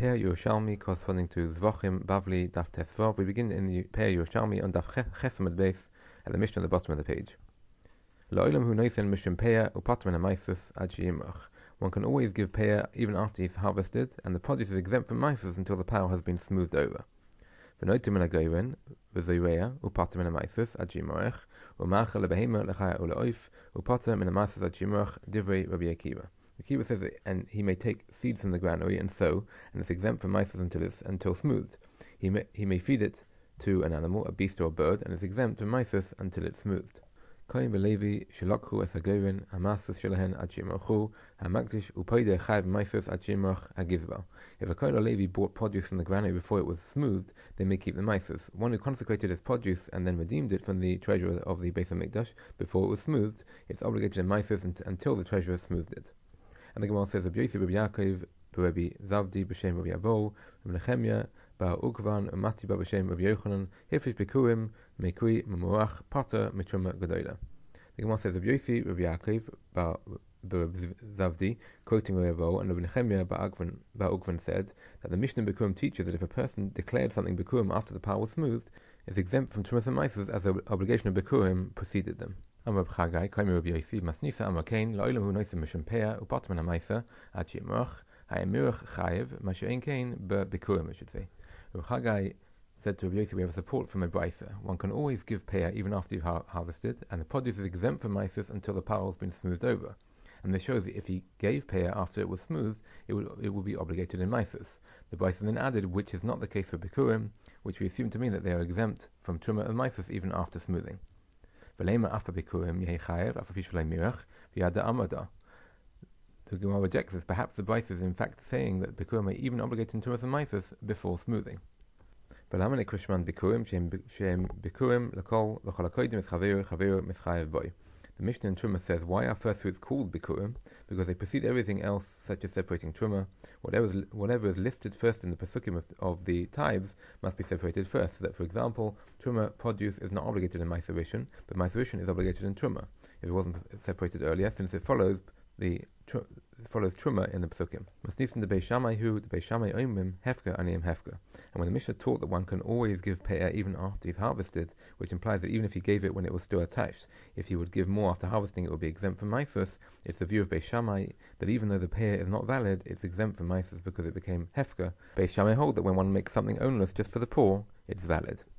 Peah Yerushalmi corresponding to Zvachim Bavli Daf Tesvav. We begin in the Peah Yerushalmi on Daf Chesamad Beis at the Mishnah at the bottom of the page. La'olam hu noisen mishim Peah upater min ha'maisus ad she'yimach. One can always give Peah even after he's harvested, and the produce is exempt from maisus until the pile has been smoothed over. V'noitim min ha'goyren v'zoyreya upater min ha'maisus ad she'yimach u'ma'achal lebehema lechaya u'la'oif upater min ha'maisus ad she'yimach divrei Rabbi Akiva. The Kiva says that, and he may take seeds from the granary and sow, and it's exempt from maisus until smoothed. He may feed it to an animal, a beast or a bird, and it's exempt from maisus until it's smoothed. Kohen v'Levi shelakhu es hagoyren ha'masus shelahen ad she'yimorchu ha'makdish u'poideh chayv maisus ad she'yimorch ha'gizbar. If a Kohen or Levi bought produce from the granary before it was smoothed, they may keep the maisus. One who consecrated his produce and then redeemed it from the treasure of the Beis HaMikdash before it was smoothed, it's obligated in maisus until the treasurer smoothed it. And the Gemara says, Rabbi Yosef, Rabbi Yaakov, Rabbi Zavdi, B'Shem Rabbi Abol, Rabbi Nechemia, Bar Ukvan, Mati Bar B'Shem Rabbi Yochanan, Hifish Bikurim, Mekui, Memuach, Pater, Mitruma, Gedola. The Gemara says, Rabbi Yosef, Rabbi Yaakov, Bar Zavdi, quoting Rabbi Abol, and Rabbi Nechemia, Bar Ukvan said that the Mishnah Bikurim teaches that if a person declared something Bikurim after the pile was smoothed, is exempt from Trumas and Maisus as the obligation of Bikurim preceded them. Amar B'Chagai, Kaimi Rabbi Yosef, Masnisa Amar Kain, La'olam hu noisen mishum Peah upater min ha'maisa ad she'yimorch ha'emirach chayev ma she'ein kain b'bikurim, I should say. Rabbi Chagai said to Rabbi Yosef, we have a support from a brisa. One can always give Peah even after you've harvested, and the produce is exempt from maisus until the pile has been smoothed over. And this shows that if he gave Peah after it was smoothed, it would be obligated in maisus. The brisa then added, which is not the case for bikurim, which we assume to mean that they are exempt from truma and maisus even after smoothing. The Gemara rejects this. Perhaps the brisa is in fact saying that bikurim are even obligated in Trumas and maisus before smoothing. The Mishnah in Truma says, why are first fruits called bikurim? Because they precede everything else, such as separating Truma. Whatever is listed first in the Pesukim of the tithes must be separated first, so that, for example, Truma produce is not obligated in Maisarishan, but Maisarishan is obligated in Truma, if it wasn't separated earlier, since it follows Truma in the Pesukim. Masnifin the Beis Shammai oimim hefka aniim hefka. And when the Mishnah taught that one can always give Peah even after he's harvested, which implies that even if he gave it when it was still attached, if he would give more after harvesting, it would be exempt from maisus. It's the view of Beis Shammai that even though the Peah is not valid, it's exempt from maisus because it became hefka. Beis Shammai hold that when one makes something onerous just for the poor, it's valid.